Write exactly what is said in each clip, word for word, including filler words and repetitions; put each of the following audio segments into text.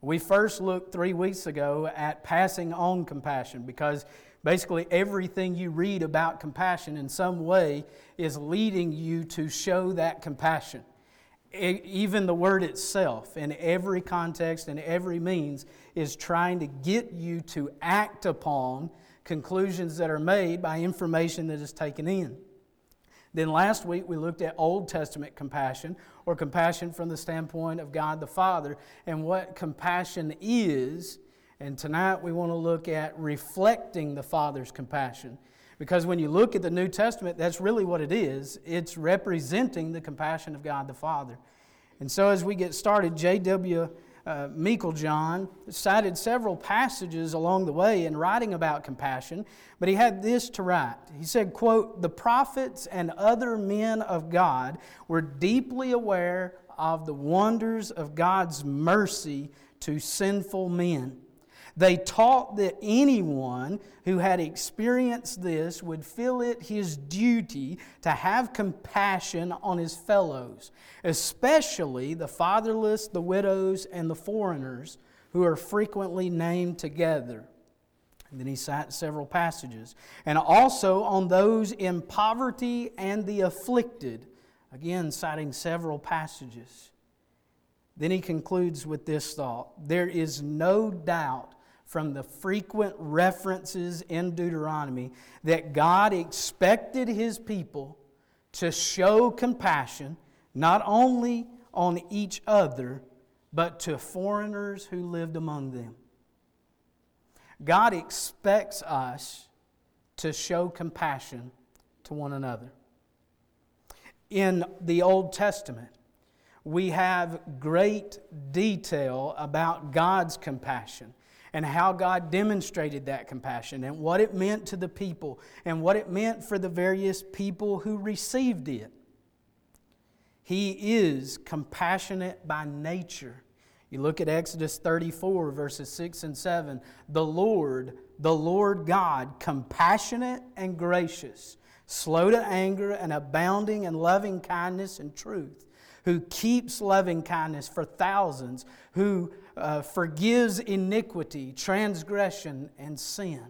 We first looked three weeks ago at passing on compassion, because basically everything you read about compassion in some way is leading you to show that compassion. Even the word itself, in every context and every means, is trying to get you to act upon conclusions that are made by information that is taken in. Then last week we looked at Old Testament compassion, or compassion from the standpoint of God the Father, and what compassion is. And tonight we want to look at reflecting the Father's compassion. Because when you look at the New Testament, that's really what it is. It's representing the compassion of God the Father. And so as we get started, J W Uh, Meiklejohn cited several passages along the way in writing about compassion, but he had this to write. He said, quote, "The prophets and other men of God were deeply aware of the wonders of God's mercy to sinful men. They taught that anyone who had experienced this would feel it his duty to have compassion on his fellows, especially the fatherless, the widows, and the foreigners, who are frequently named together." And then he cites several passages. "And also on those in poverty and the afflicted," again citing several passages. Then he concludes with this thought: "There is no doubt from the frequent references in Deuteronomy that God expected His people to show compassion not only on each other, but to foreigners who lived among them." God expects us to show compassion to one another. In the Old Testament, we have great detail about God's compassion, and how God demonstrated that compassion, and what it meant to the people, and what it meant for the various people who received it. He is compassionate by nature. You look at Exodus thirty-four, verses six and seven. "The Lord, the Lord God, compassionate and gracious, slow to anger and abounding in loving kindness and truth, who keeps loving kindness for thousands, who uh, forgives iniquity, transgression, and sin."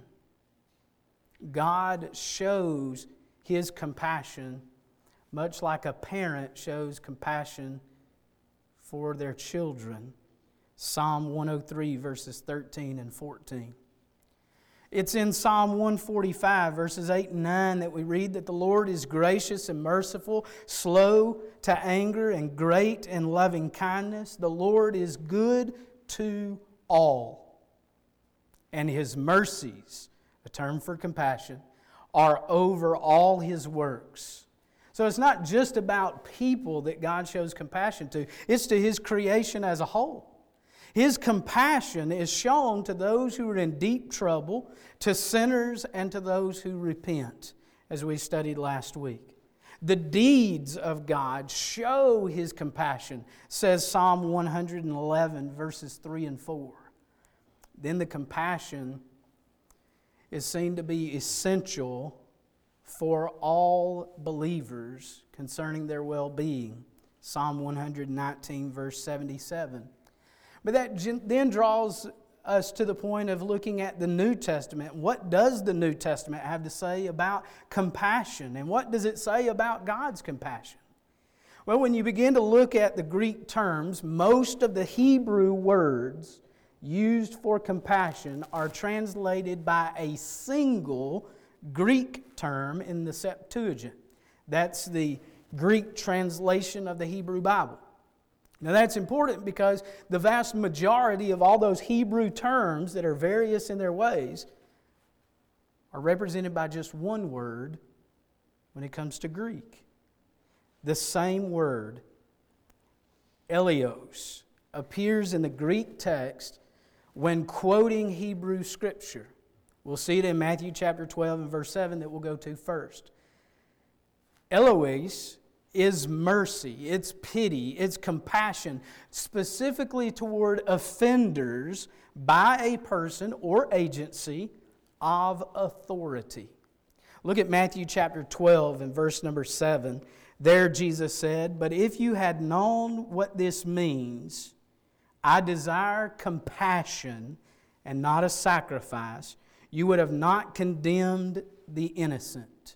God shows His compassion much like a parent shows compassion for their children. Psalm one oh three, verses thirteen and fourteen. It's in Psalm one forty-five, verses eight and nine, that we read that the Lord is gracious and merciful, slow to anger, and great in loving kindness. The Lord is good to all, and His mercies, a term for compassion, are over all His works. So it's not just about people that God shows compassion to, it's to His creation as a whole. His compassion is shown to those who are in deep trouble, to sinners, and to those who repent, as we studied last week. The deeds of God show His compassion, says Psalm one eleven, verses three and four. Then the compassion is seen to be essential for all believers concerning their well-being. Psalm one nineteen, verse seventy-seven. But that then draws us to the point of looking at the New Testament. What does the New Testament have to say about compassion? And what does it say about God's compassion? Well, when you begin to look at the Greek terms, most of the Hebrew words used for compassion are translated by a single Greek term in the Septuagint. That's the Greek translation of the Hebrew Bible. Now that's important because the vast majority of all those Hebrew terms that are various in their ways are represented by just one word when it comes to Greek. The same word, eleos, appears in the Greek text when quoting Hebrew Scripture. We'll see it in Matthew chapter twelve and verse seven that we'll go to first. Eloes is mercy, it's pity, it's compassion, specifically toward offenders by a person or agency of authority. Look at Matthew chapter twelve and verse number seven. There Jesus said, "But if you had known what this means, I desire compassion and not a sacrifice, you would have not condemned the innocent.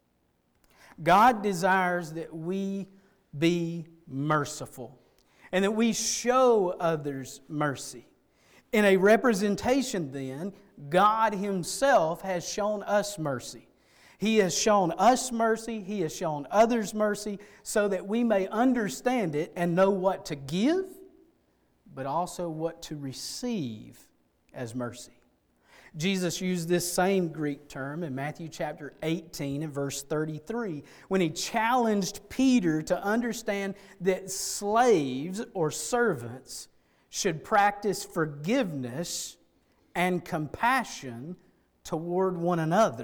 God desires that we be merciful and that we show others mercy. In a representation then, God Himself has shown us mercy. He has shown us mercy, He has shown others mercy, so that we may understand it and know what to give, but also what to receive as mercy. Jesus used this same Greek term in Matthew chapter eighteen and verse thirty-three when He challenged Peter to understand that slaves or servants should practice forgiveness and compassion toward one another.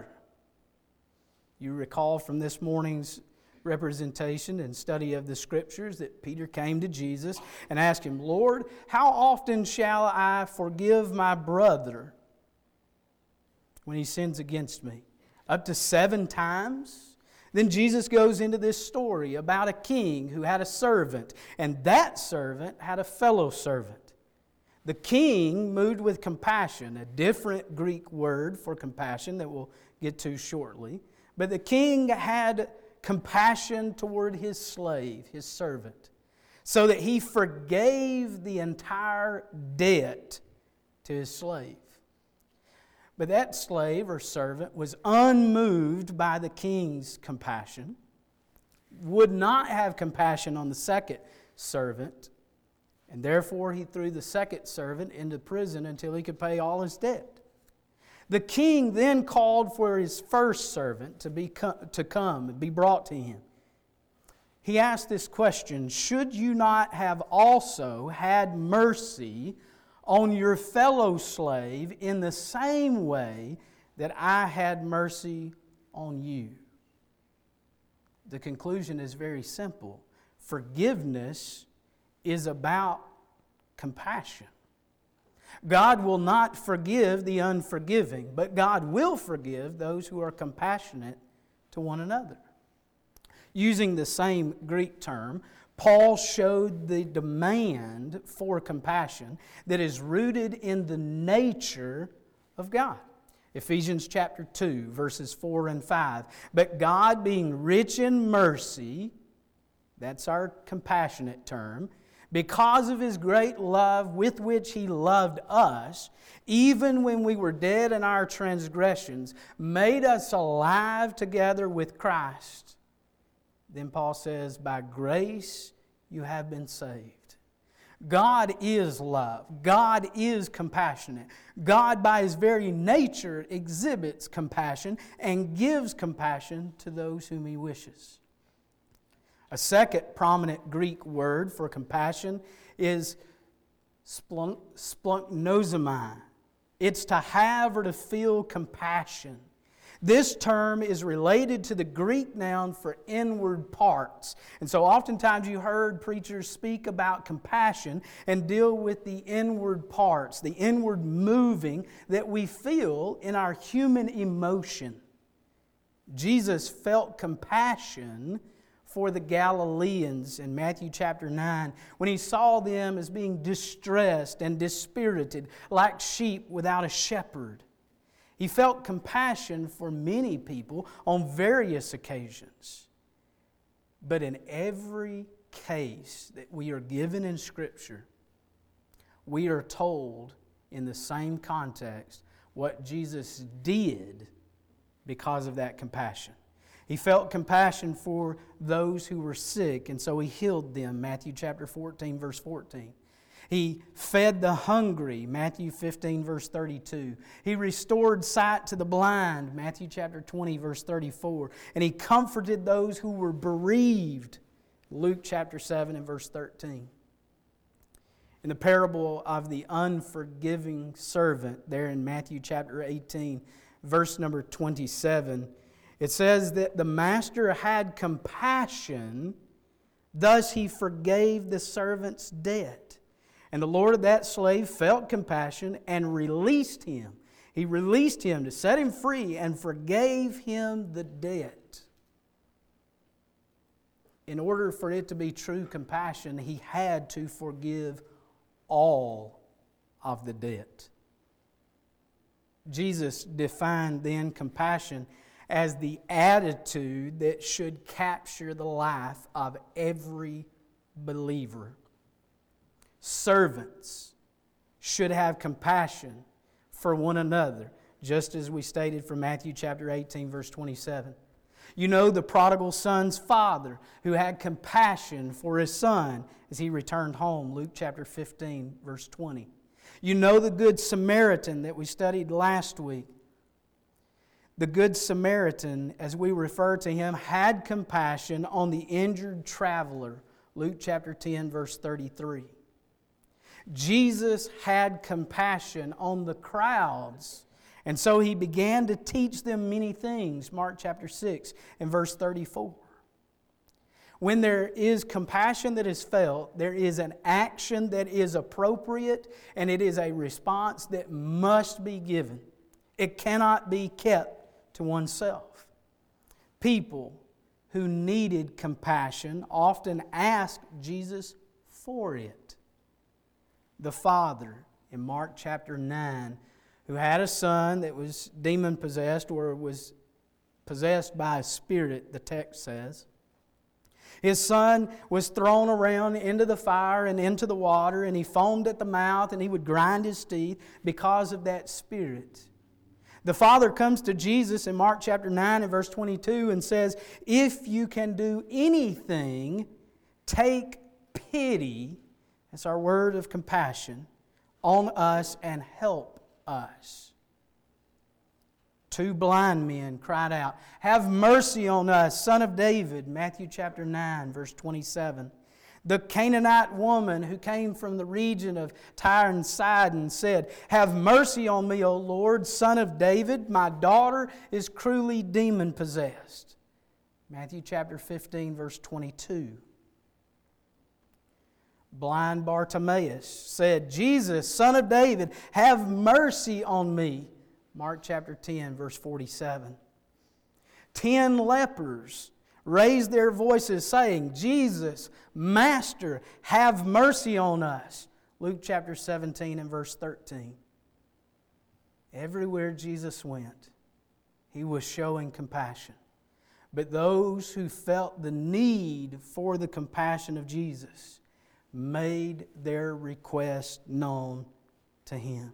You recall from this morning's representation and study of the Scriptures that Peter came to Jesus and asked Him, Lord, how often shall I forgive my brother when he sins against me? Up to seven times? Then Jesus goes into this story about a king who had a servant, and that servant had a fellow servant. The king moved with compassion, a different Greek word for compassion that we'll get to shortly. But the king had compassion toward his slave, his servant, so that he forgave the entire debt to his slave. But that slave or servant was unmoved by the king's compassion, would not have compassion on the second servant, and therefore he threw the second servant into prison until he could pay all his debt. The king then called for his first servant to be to come and be brought to him. He asked this question, should you not have also had mercy on your fellow slave in the same way that I had mercy on you? The conclusion is very simple. Forgiveness is about compassion. God will not forgive the unforgiving, but God will forgive those who are compassionate to one another. Using the same Greek term, Paul showed the demand for compassion that is rooted in the nature of God. Ephesians chapter two, verses four and five. But God, being rich in mercy, that's our compassionate term, because of His great love with which He loved us, even when we were dead in our transgressions, made us alive together with Christ. Then Paul says, by grace you have been saved. God is love. God is compassionate. God, by His very nature, exhibits compassion and gives compassion to those whom He wishes. A second prominent Greek word for compassion is splunk, splanchnizomai. It's to have or to feel compassion. This term is related to the Greek noun for inward parts. And so oftentimes you heard preachers speak about compassion and deal with the inward parts, the inward moving that we feel in our human emotion. Jesus felt compassion for the Galileans in Matthew chapter nine when He saw them as being distressed and dispirited like sheep without a shepherd. He felt compassion for many people on various occasions. But in every case that we are given in Scripture, we are told in the same context what Jesus did because of that compassion. He felt compassion for those who were sick, and so He healed them, Matthew chapter fourteen, verse fourteen. He fed the hungry, Matthew fifteen, verse thirty-two. He restored sight to the blind, Matthew chapter twenty, verse thirty-four. And He comforted those who were bereaved, Luke chapter seven and verse thirteen. In the parable of the unforgiving servant, there in Matthew chapter eighteen, verse number twenty-seven, it says that the master had compassion, thus he forgave the servant's debt. And the Lord of that slave felt compassion and released him. He released him to set him free and forgave him the debt. In order for it to be true compassion, he had to forgive all of the debt. Jesus defined then compassion as the attitude that should capture the life of every believer. Servants should have compassion for one another, just as we stated from Matthew chapter eighteen, verse twenty-seven. You know the prodigal son's father who had compassion for his son as he returned home, Luke chapter fifteen, verse twenty. You know the Good Samaritan that we studied last week. The Good Samaritan, as we refer to him, had compassion on the injured traveler, Luke chapter ten, verse thirty-three. Jesus had compassion on the crowds, and so He began to teach them many things, Mark chapter six and verse thirty-four. When there is compassion that is felt, there is an action that is appropriate, and it is a response that must be given. It cannot be kept to oneself. People who needed compassion often asked Jesus for it. The father in Mark chapter nine, who had a son that was demon-possessed or was possessed by a spirit, the text says. His son was thrown around into the fire and into the water, and he foamed at the mouth, and he would grind his teeth because of that spirit. The father comes to Jesus in Mark chapter nine and verse twenty-two and says, "If you can do anything, take pity," that's our word of compassion, "on us and help us." Two blind men cried out, "Have mercy on us, Son of David," Matthew chapter nine, verse twenty-seven. The Canaanite woman who came from the region of Tyre and Sidon said, "Have mercy on me, O Lord, Son of David. My daughter is cruelly demon-possessed." Matthew chapter fifteen, verse twenty-two. Blind Bartimaeus said, "Jesus, Son of David, have mercy on me." Mark chapter ten, verse forty-seven. Ten lepers raised their voices saying, "Jesus, Master, have mercy on us." Luke chapter seventeen and verse thirteen. Everywhere Jesus went, He was showing compassion. But those who felt the need for the compassion of Jesus made their request known to Him.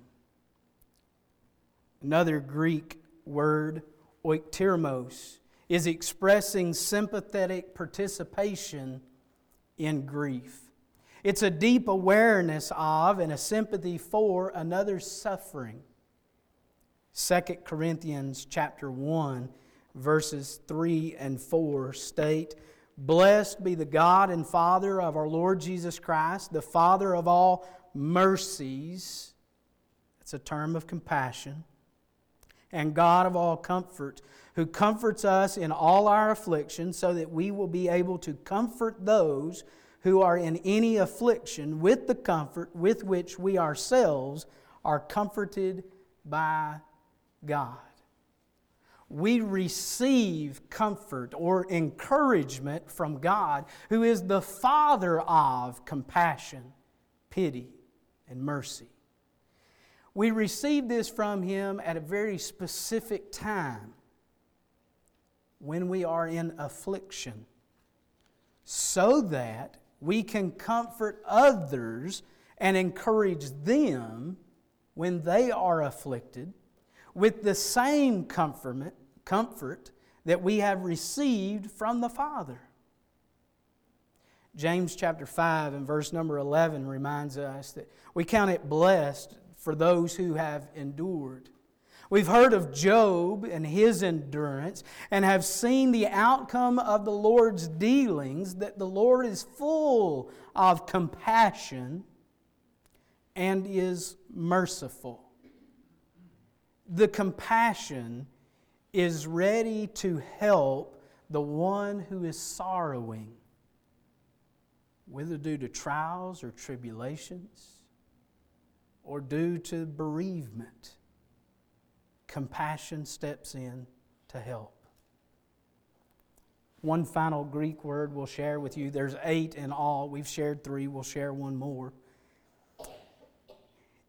Another Greek word, oiktirmos, is expressing sympathetic participation in grief. It's a deep awareness of and a sympathy for another's suffering. Second Corinthians chapter one, verses three and four state, "Blessed be the God and Father of our Lord Jesus Christ, the Father of all mercies," that's a term of compassion, "and God of all comfort, who comforts us in all our affliction, so that we will be able to comfort those who are in any affliction with the comfort with which we ourselves are comforted by God." We receive comfort or encouragement from God, who is the Father of compassion, pity, and mercy. We receive this from Him at a very specific time, when we are in affliction, so that we can comfort others and encourage them when they are afflicted with the same comfort, comfort that we have received from the Father. James chapter five and verse number eleven reminds us that we count it blessed for those who have endured. We've heard of Job and his endurance and have seen the outcome of the Lord's dealings, that the Lord is full of compassion and is merciful. The compassion is ready to help the one who is sorrowing, whether due to trials or tribulations or due to bereavement. Compassion steps in to help. One final Greek word we'll share with you. There's eight in all. We've shared three. We'll share one more.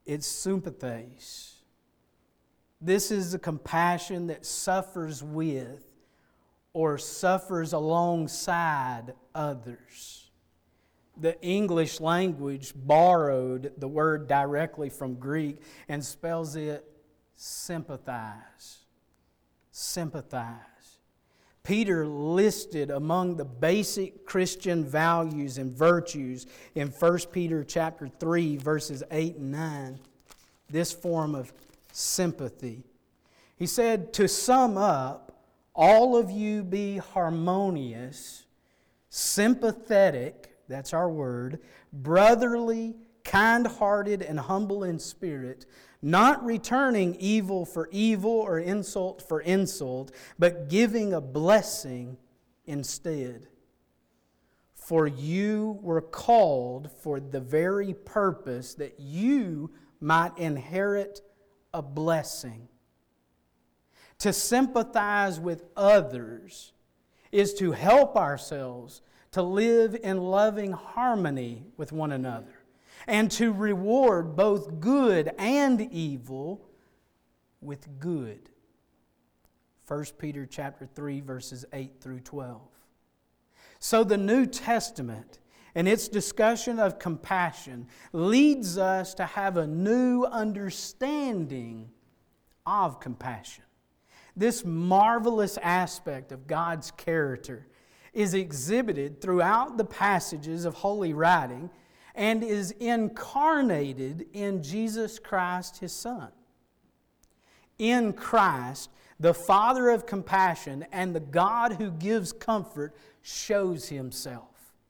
It's sympathies. This is the compassion that suffers with or suffers alongside others. The English language borrowed the word directly from Greek and spells it sympathize. Sympathize. Peter listed among the basic Christian values and virtues in First Peter chapter three, verses eight and nine, this form of sympathy. He said, to sum up, all of you be harmonious, sympathetic, that's our word, brotherly, kind-hearted, and humble in spirit, not returning evil for evil or insult for insult, but giving a blessing instead. For you were called for the very purpose that you might inherit a blessing. To sympathize with others is to help ourselves to live in loving harmony with one another, and to reward both good and evil with good. First Peter chapter three, verses eight through twelve. So the New Testament and its discussion of compassion leads us to have a new understanding of compassion. This marvelous aspect of God's character is exhibited throughout the passages of Holy Writing and is incarnated in Jesus Christ, His Son. In Christ, the Father of compassion and the God who gives comfort shows Himself.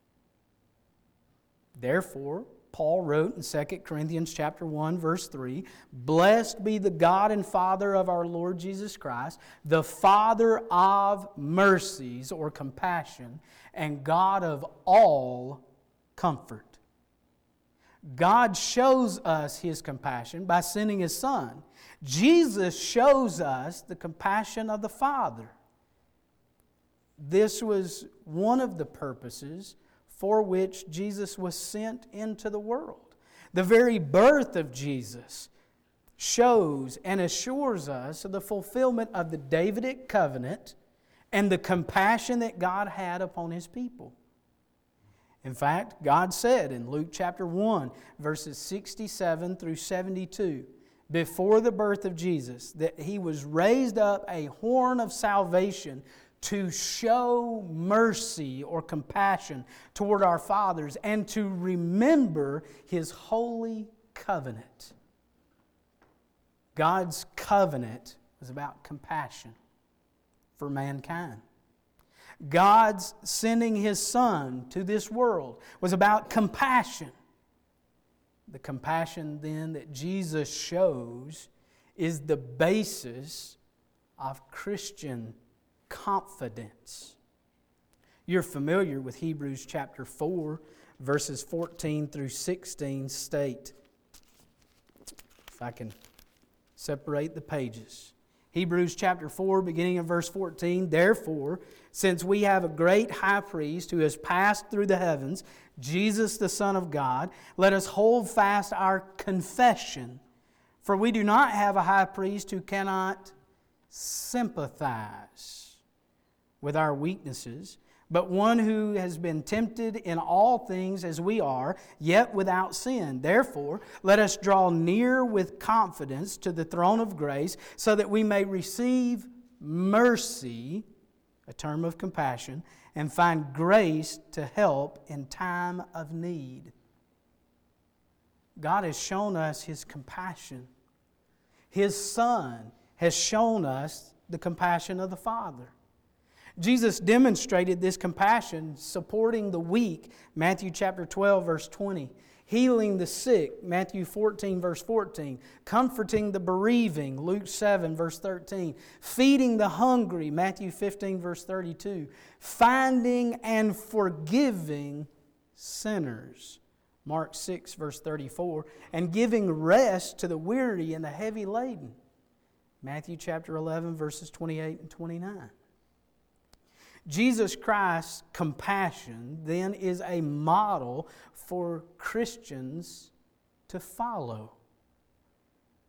Therefore, Paul wrote in Second Corinthians chapter one, verse three, blessed be the God and Father of our Lord Jesus Christ, the Father of mercies or compassion, and God of all comfort. God shows us His compassion by sending His Son. Jesus shows us the compassion of the Father. This was one of the purposes for which Jesus was sent into the world. The very birth of Jesus shows and assures us of the fulfillment of the Davidic covenant and the compassion that God had upon His people. In fact, God said in Luke chapter one, verses sixty-seven through seventy-two, before the birth of Jesus, that He was raised up a horn of salvation to show mercy or compassion toward our fathers and to remember His holy covenant. God's covenant was about compassion for mankind. God's sending His Son to this world was about compassion. The compassion then that Jesus shows is the basis of Christian confidence. You're familiar with Hebrews chapter four, verses fourteen through sixteen state. If I can separate the pages. Hebrews chapter four, beginning in verse fourteen, therefore, since we have a great high priest who has passed through the heavens, Jesus the Son of God, let us hold fast our confession. For we do not have a high priest who cannot sympathize with our weaknesses, but one who has been tempted in all things as we are, yet without sin. Therefore, let us draw near with confidence to the throne of grace, so that we may receive mercy, a term of compassion, and find grace to help in time of need. God has shown us His compassion. His Son has shown us the compassion of the Father. Jesus demonstrated this compassion supporting the weak, Matthew chapter twelve, verse twenty. Healing the sick, Matthew fourteen, verse fourteen. Comforting the bereaving, Luke seven, verse thirteen. Feeding the hungry, Matthew fifteen, verse thirty-two. Finding and forgiving sinners, Mark six, verse thirty-four. And giving rest to the weary and the heavy laden, Matthew chapter eleven, verses twenty-eight and twenty-nine. Jesus Christ's compassion then is a model for Christians to follow.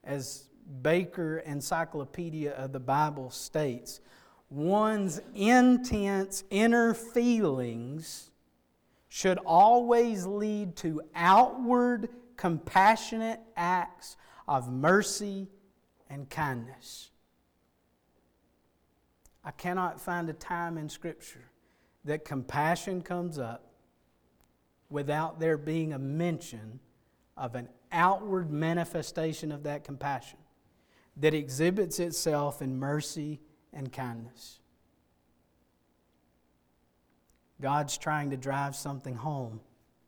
as Baker Encyclopedia of the Bible states, one's intense inner feelings should always lead to outward compassionate acts of mercy and kindness. I cannot find a time in Scripture that compassion comes up without there being a mention of an outward manifestation of that compassion that exhibits itself in mercy and kindness. God's trying to drive something home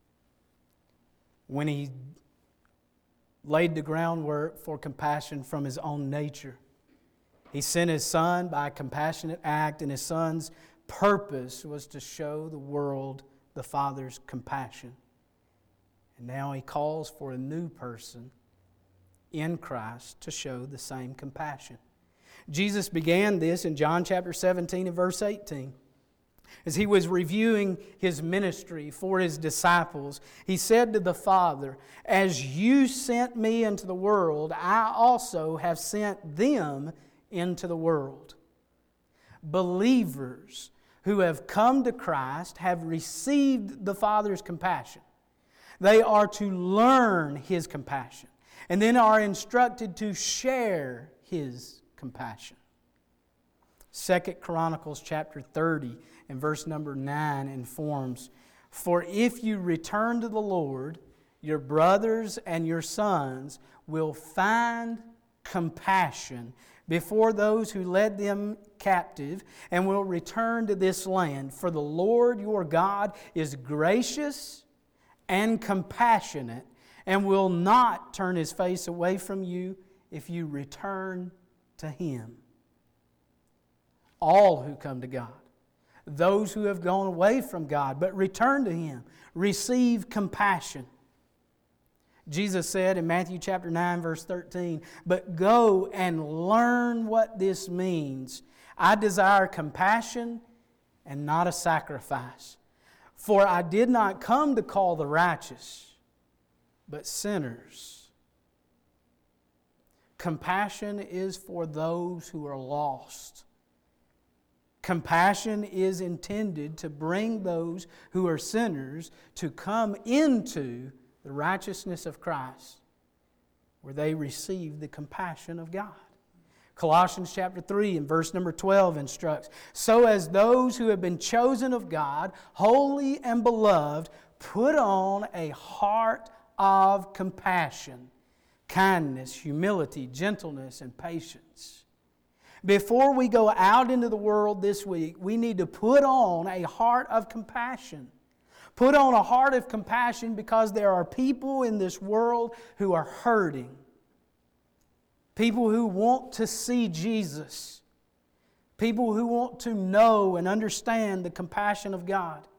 when He laid the groundwork for compassion from His own nature. He sent His Son by a compassionate act, and His Son's purpose was to show the world the Father's compassion. And now He calls for a new person in Christ to show the same compassion. Jesus began this in John chapter seventeen and verse eighteen. As He was reviewing His ministry for His disciples, He said to the Father, "As you sent me into the world, I also have sent them into the world." Believers who have come to Christ have received the Father's compassion. They are to learn His compassion and then are instructed to share His compassion. Second Chronicles chapter thirty and verse number nine informs, "For if you return to the Lord, your brothers and your sons will find compassion before those who led them captive, and will return to this land. For the Lord your God is gracious and compassionate, and will not turn His face away from you if you return to Him." All who come to God, those who have gone away from God but return to Him, receive compassion. Jesus said in Matthew chapter nine verse thirteen, "But go and learn what this means. I desire compassion and not a sacrifice. For I did not come to call the righteous, but sinners." Compassion is for those who are lost. Compassion is intended to bring those who are sinners to come into the righteousness of Christ, where they receive the compassion of God. Colossians chapter three and verse number twelve instructs, "So as those who have been chosen of God, holy and beloved, put on a heart of compassion, kindness, humility, gentleness, and patience." Before we go out into the world this week, we need to put on a heart of compassion. Put on a heart of compassion because there are people in this world who are hurting. People who want to see Jesus. People who want to know and understand the compassion of God.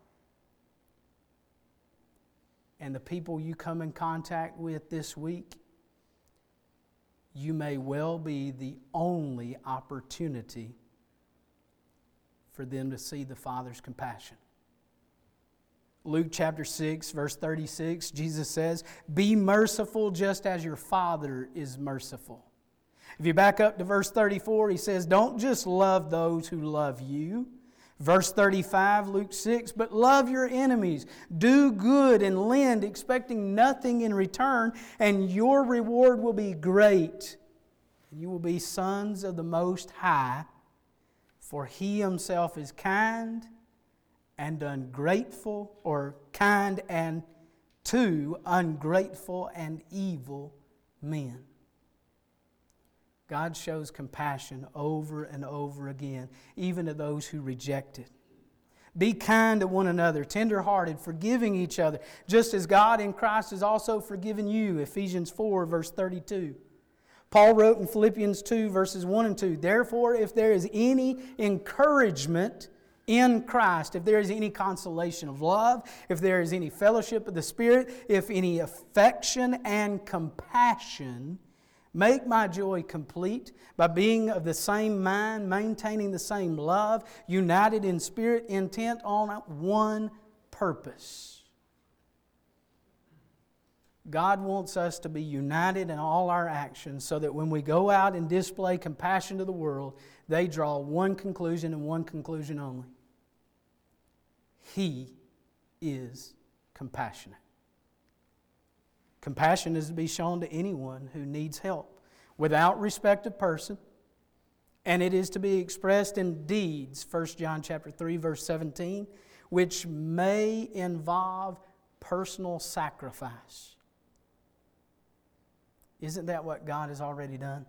And the people you come in contact with this week, you may well be the only opportunity for them to see the Father's compassion. Luke chapter six, verse thirty-six, Jesus says, "Be merciful just as your Father is merciful." If you back up to verse thirty-four, He says, "Don't just love those who love you." Verse thirty-five, Luke six, "But love your enemies, do good and lend, expecting nothing in return, and your reward will be great. You will be sons of the Most High, for He Himself is kind and ungrateful, or kind and to ungrateful and evil men." God shows compassion over and over again, even to those who reject it. Be kind to one another, tender-hearted, forgiving each other, just as God in Christ has also forgiven you. Ephesians four, verse thirty-two. Paul wrote in Philippians two, verses one and two, "Therefore, if there is any encouragement in Christ, if there is any consolation of love, if there is any fellowship of the Spirit, if any affection and compassion, make my joy complete by being of the same mind, maintaining the same love, united in spirit, intent on one purpose." God wants us to be united in all our actions so that when we go out and display compassion to the world, they draw one conclusion and one conclusion only. He is compassionate. Compassion is to be shown to anyone who needs help without respect of person, and it is to be expressed in deeds, First John chapter three, verse seventeen, which may involve personal sacrifice. Isn't that what God has already done?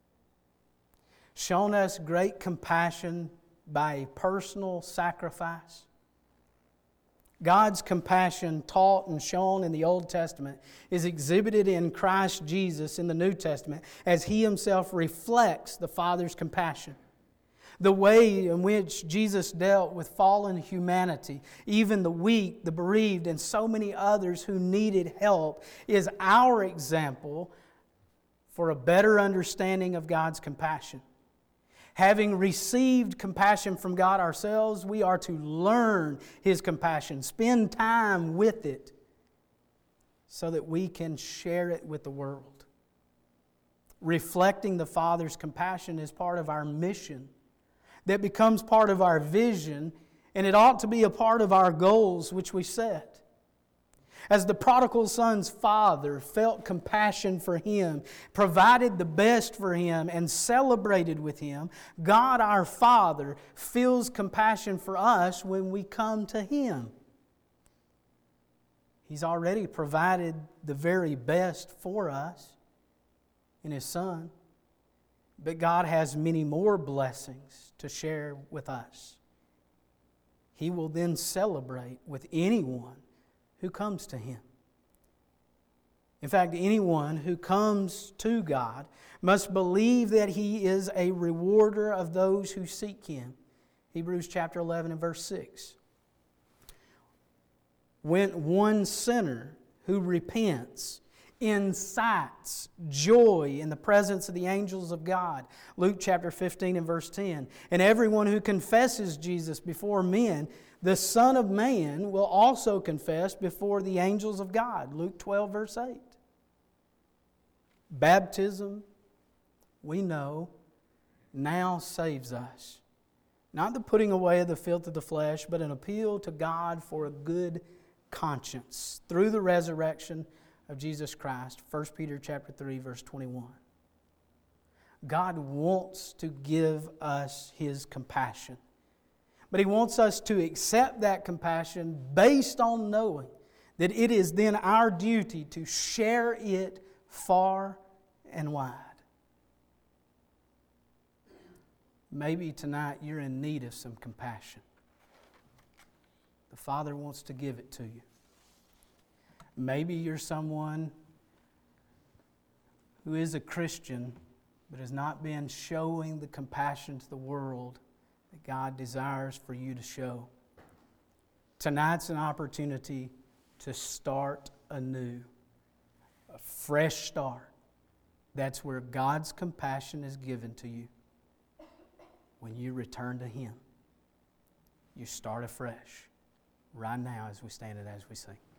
Shown us great compassion by a personal sacrifice. God's compassion taught and shown in the Old Testament is exhibited in Christ Jesus in the New Testament as He Himself reflects the Father's compassion. The way in which Jesus dealt with fallen humanity, even the weak, the bereaved, and so many others who needed help, is our example for a better understanding of God's compassion. Having received compassion from God ourselves, we are to learn His compassion, spend time with it, so that we can share it with the world. Reflecting the Father's compassion is part of our mission, that becomes part of our vision, and it ought to be a part of our goals which we set. As the prodigal son's father felt compassion for him, provided the best for him, and celebrated with him, God our Father feels compassion for us when we come to Him. He's already provided the very best for us in His Son, but God has many more blessings to share with us. He will then celebrate with anyone who comes to Him. In fact, anyone who comes to God must believe that He is a rewarder of those who seek Him. Hebrews chapter eleven and verse six. When one sinner who repents incites joy in the presence of the angels of God. Luke chapter fifteen and verse ten. And everyone who confesses Jesus before men, the Son of Man will also confess before the angels of God. Luke twelve, verse eight. Baptism, we know, now saves us. Not the putting away of the filth of the flesh, but an appeal to God for a good conscience through the resurrection of Jesus Christ. First Peter chapter three, verse twenty-one. God wants to give us His compassion. But He wants us to accept that compassion based on knowing that it is then our duty to share it far and wide. Maybe tonight you're in need of some compassion. The Father wants to give it to you. Maybe you're someone who is a Christian but has not been showing the compassion to the world that God desires for you to show. Tonight's an opportunity to start anew, a fresh start. That's where God's compassion is given to you. When you return to Him, you start afresh right now as we stand and as we sing.